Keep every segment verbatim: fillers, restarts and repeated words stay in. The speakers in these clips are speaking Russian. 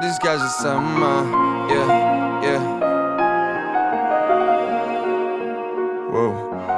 здесь скажет сама, yeah, yeah. Воу,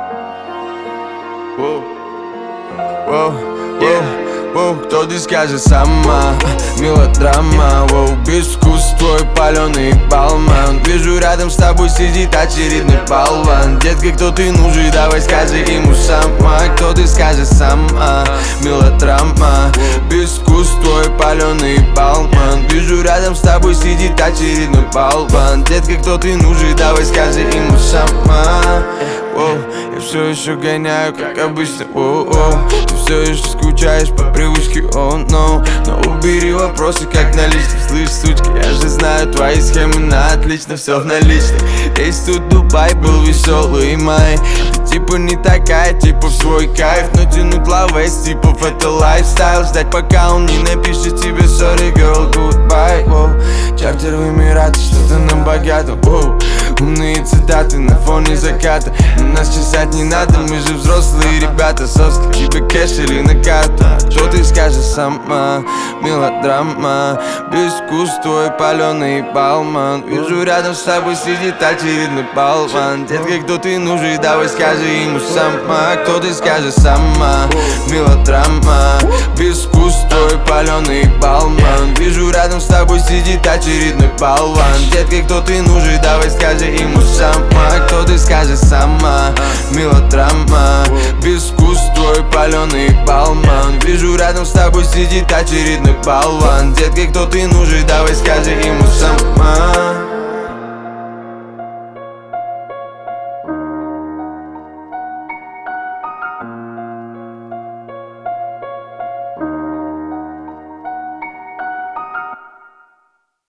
воу, воу, воу, воу, кто здесь скажет сама, мелодрама, воу, без вкуса твой паленый балман. Вижу, рядом с тобой сидит очередной болван. Детка, кто ты нужен, давай скажи ему сама. Кто ты скажет сама, мелодрама, без вкуса твой паленый балман. Вижу, рядом с тобой сидит очередной болван. Детка, кто ты нужен, давай скажи ему сама. Воу, я все еще гоняю, как обычно, воу, воу. Ты все еще скучаешь по привычке, oh no. Но убери вопросы, как на личном. Слышь, сучка, я же знаю твои схемы на отлично, все в наличных. Весь тут Дубай был веселый май. Ты типа не такая, типа в свой кайф. Но тянуть лавэс, типа это лайфстайл. Ждать пока он не напишет тебе sorry girl, goodbye, воу. Чартер в Эмираты, что-то на богатом, воу. Умные цитаты на фоне заката. Но нас чесать не надо, мы же взрослые ребята. Соска, тебе кэш или на карту? Что ты скажешь сама, мелодрама, без вкуса твой паленый балман. Вижу, рядом с тобой сидит очередной болван. Детка, кто ты нужен, давай скажи ему сама. Кто ты скажешь сама, мелодрама, без вкуса твой паленый балман. Вижу, рядом с тобой сидит очередной болван. Детка, кто ты нужен, давай скажи ему сама. Кто ты скажешь сама, мелодрама, без вкуса твой паленый балман. Вижу, рядом с тобой сидит очередной болван. Детка, кто ты нужен, давай скажи ему сама.